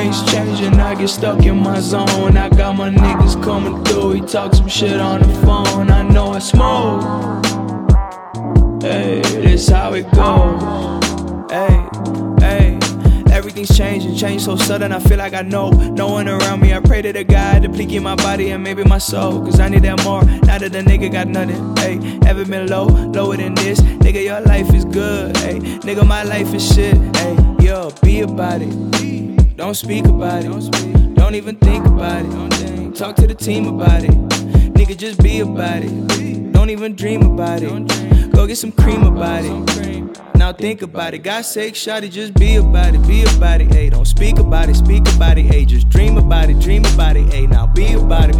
Everything's changing, I get stuck in my zone. I got my niggas coming through, he talk some shit on the phone. I know I smoke, hey, this how it goes. Hey, hey, everything's changing, change so sudden, I feel like I know. No one around me, I pray to the God to please get my body and maybe my soul. Cause I need that more, now that the nigga got nothing. Hey, ever been low, lower than this? Nigga, your life is good, hey, nigga, my life is shit. Hey, yo, be about it, don't speak about it, don't even think about it. Talk to the team about it, nigga, just be about it. Don't even dream about it, go get some cream about it. Now think about it, God's sake, shawty, just be about it, ayy. Don't speak about it, ayy. Just dream about it, ayy. Now be about it,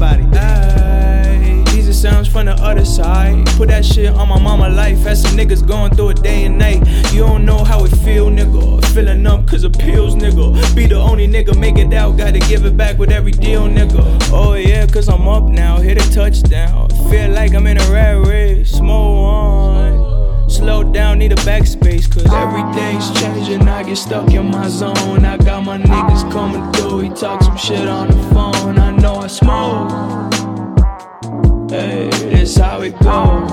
ayy. These are sounds from the other side. Put that shit on my mama life. Had some niggas going through it day and night. You don't know how it feel, nigga. Feeling up cause of pills, nigga. Be the only nigga, make it out. Gotta give it back with every deal, nigga. Oh yeah, cause I'm up now, hit a touchdown. Feel like I'm in a rat race, smoke on. Slow down, need a backspace, cause everything's changing, I get stuck in my zone. I got my niggas coming through, he talk some shit on the phone. I know I smoke, hey, this how it goes.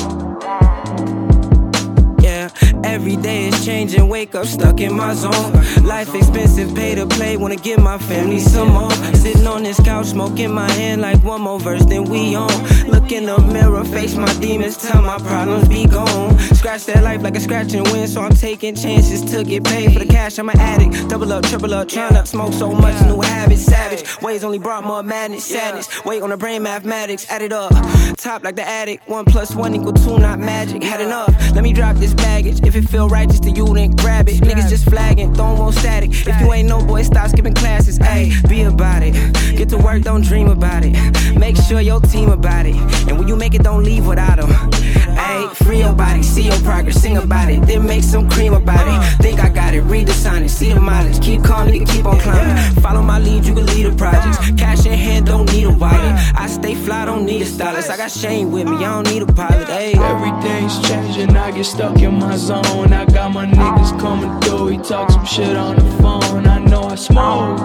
Yeah, every day is changing, wake up stuck in my zone. Life expensive, pay to play, wanna give my family some more. Sitting on this couch, smoking my hand like one more verse, then we on. Look in the mirror, face my demons, tell my problems be gone. Scratch that life like a scratch and win, so I'm taking chances to get paid for the cash. I'm an addict, double up, triple up, trying not to smoke so much, new habits, savage. Ways only brought more madness, sadness. Weight on the brain, mathematics, add it up. Top like the addict, 1 + 1 = 2, not magic. Had enough, let me drop this baggage. If it feel righteous to you, then grab it. Niggas just flagging, throwing more static. If you ain't no boy, stop skipping classes. Ayy, be about it. Get to work, don't dream about it. Make sure your team about it. And when you make it, don't leave without them. Ayy, free your body, see your progress, sing about it. Then make some cream about it. Think I got it, read the sign and see the mileage. Keep calm, nigga, keep on climbing. Follow my lead, you can lead the projects. Cash in hand, don't need a wallet. I stay fly, don't need a stylist. I got Shane with me, I don't need a pilot. Ayy, everything's changing, I get stuck in my zone. I got my niggas coming through, he talk some shit on the phone. I know I smoke,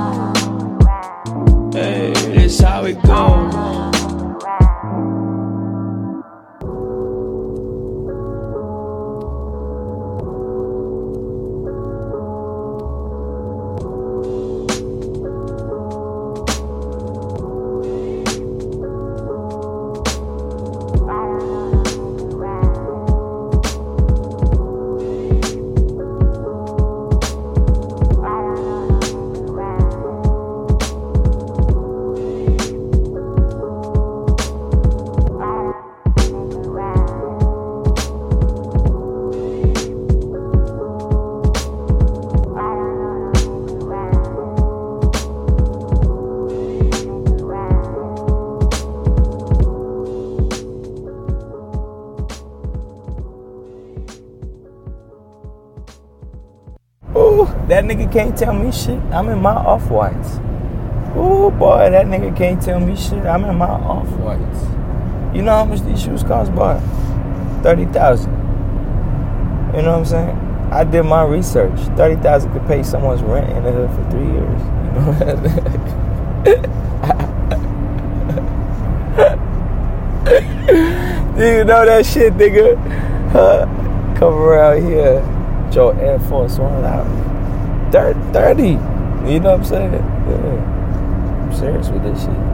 hey, this how it goes. Ooh, that nigga can't tell me shit. I'm in my Off-Whites. Ooh, boy, that nigga can't tell me shit. I'm in my Off-Whites. You know how much these shoes cost, boy? $30,000. You know what I'm saying? I did my research. $30,000 could pay someone's rent in the hood for 3 years. You know what I'm saying? Do you know that shit, nigga? Come around here. Joe Air Force One out 30. You know what I'm saying? Yeah. I'm serious with this shit.